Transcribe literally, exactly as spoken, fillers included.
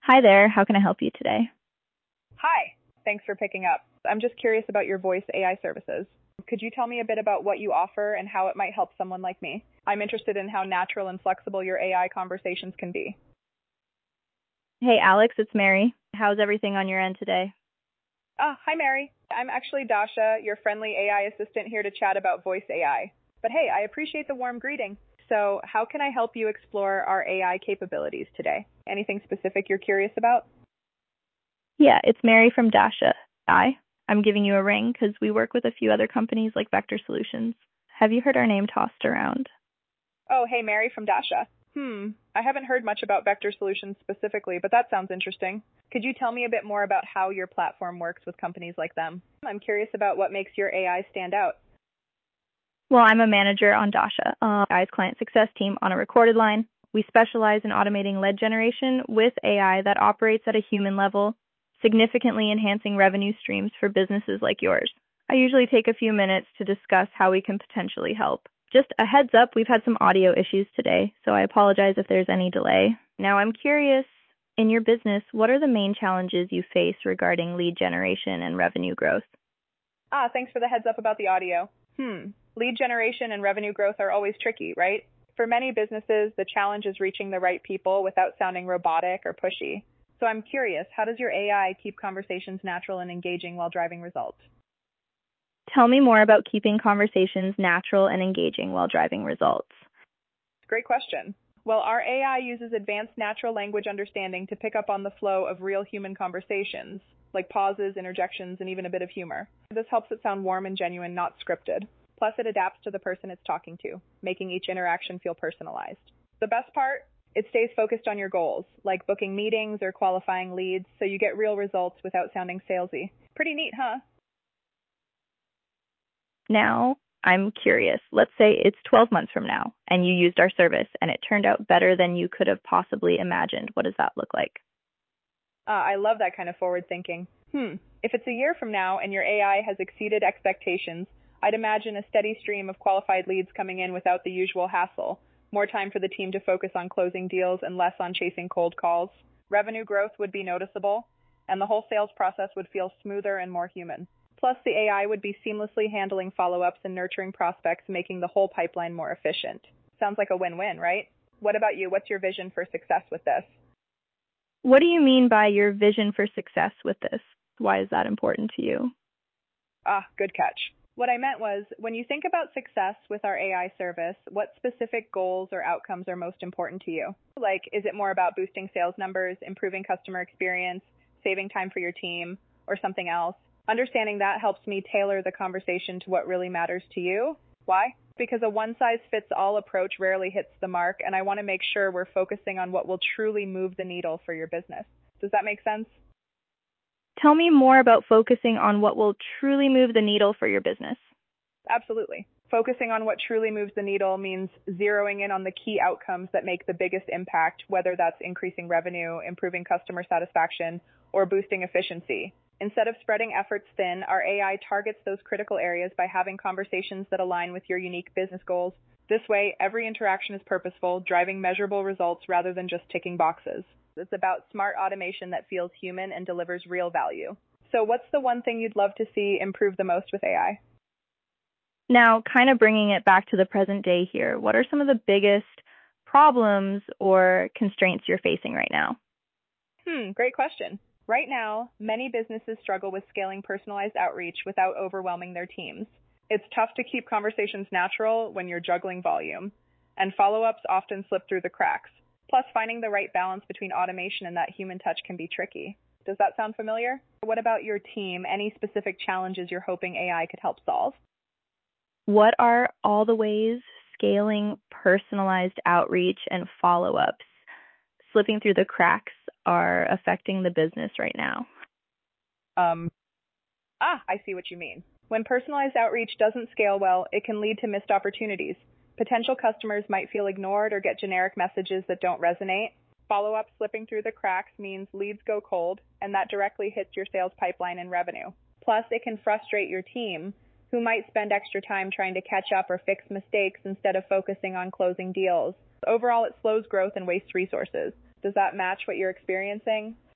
Hi there, how can I help you today? Hi, thanks for picking up. I'm just curious about your voice A I services. Could you tell me a bit about what you offer and how it might help someone like me? I'm interested in how natural and flexible your A I conversations can be. Hey Alex, it's Mary. How's everything on your end today? Ah, hi Mary. I'm actually Dasha, your friendly A I assistant here to chat about voice A I. But hey, I appreciate the warm greeting. So how can I help you explore our A I capabilities today? Anything specific you're curious about? Yeah, it's Mary from Dasha. Hi. I'm giving you a ring because we work with a few other companies like Vector Solutions. Have you heard our name tossed around? Oh, hey Mary from Dasha. Hmm, I haven't heard much about Vector Solutions specifically, but that sounds interesting. Could you tell me a bit more about how your platform works with companies like them? I'm curious about what makes your A I stand out. Well, I'm a manager on Dasha, uh, A I's client success team on a recorded line. We specialize in automating lead generation with A I that operates at a human level, significantly enhancing revenue streams for businesses like yours. I usually take a few minutes to discuss how we can potentially help. Just a heads up, we've had some audio issues today, so I apologize if there's any delay. Now, I'm curious, in your business, what are the main challenges you face regarding lead generation and revenue growth? Ah, thanks for the heads up about the audio. Hmm, lead generation and revenue growth are always tricky, right? For many businesses, the challenge is reaching the right people without sounding robotic or pushy. So I'm curious, how does your A I keep conversations natural and engaging while driving results? Tell me more about keeping conversations natural and engaging while driving results. Great question. Well, our A I uses advanced natural language understanding to pick up on the flow of real human conversations, like pauses, interjections, and even a bit of humor. This helps it sound warm and genuine, not scripted. Plus, it adapts to the person it's talking to, making each interaction feel personalized. The best part? It stays focused on your goals, like booking meetings or qualifying leads, so you get real results without sounding salesy. Pretty neat, huh? Now, I'm curious. Let's say it's twelve months from now, and you used our service, and it turned out better than you could have possibly imagined. What does that look like? Uh, I love that kind of forward thinking. Hmm. If it's a year from now and your A I has exceeded expectations, I'd imagine a steady stream of qualified leads coming in without the usual hassle. More time for the team to focus on closing deals and less on chasing cold calls. Revenue growth would be noticeable, and the whole sales process would feel smoother and more human. Plus, the A I would be seamlessly handling follow-ups and nurturing prospects, making the whole pipeline more efficient. Sounds like a win-win, right? What about you? What's your vision for success with this? What do you mean by your vision for success with this? Why is that important to you? Ah, good catch. What I meant was, when you think about success with our A I service, what specific goals or outcomes are most important to you? Like, is it more about boosting sales numbers, improving customer experience, saving time for your team, or something else? Understanding that helps me tailor the conversation to what really matters to you. Why? Because a one-size-fits-all approach rarely hits the mark, and I want to make sure we're focusing on what will truly move the needle for your business. Does that make sense? Tell me more about focusing on what will truly move the needle for your business. Absolutely. Focusing on what truly moves the needle means zeroing in on the key outcomes that make the biggest impact, whether that's increasing revenue, improving customer satisfaction, or boosting efficiency. Instead of spreading efforts thin, our A I targets those critical areas by having conversations that align with your unique business goals. This way, every interaction is purposeful, driving measurable results rather than just ticking boxes. It's about smart automation that feels human and delivers real value. So what's the one thing you'd love to see improve the most with A I? Now, kind of bringing it back to the present day here, what are some of the biggest problems or constraints you're facing right now? Hmm, great question. Right now, many businesses struggle with scaling personalized outreach without overwhelming their teams. It's tough to keep conversations natural when you're juggling volume, and follow-ups often slip through the cracks. Plus, finding the right balance between automation and that human touch can be tricky. Does that sound familiar? What about your team? Any specific challenges you're hoping A I could help solve? What are all the ways scaling personalized outreach and follow-ups slipping through the cracks are affecting the business right now? Um, ah, I see what you mean. When personalized outreach doesn't scale well, it can lead to missed opportunities. Potential customers might feel ignored or get generic messages that don't resonate. Follow-up slipping through the cracks means leads go cold, and that directly hits your sales pipeline and revenue. Plus, it can frustrate your team, who might spend extra time trying to catch up or fix mistakes instead of focusing on closing deals. Overall, it slows growth and wastes resources. Does that match what you're experiencing?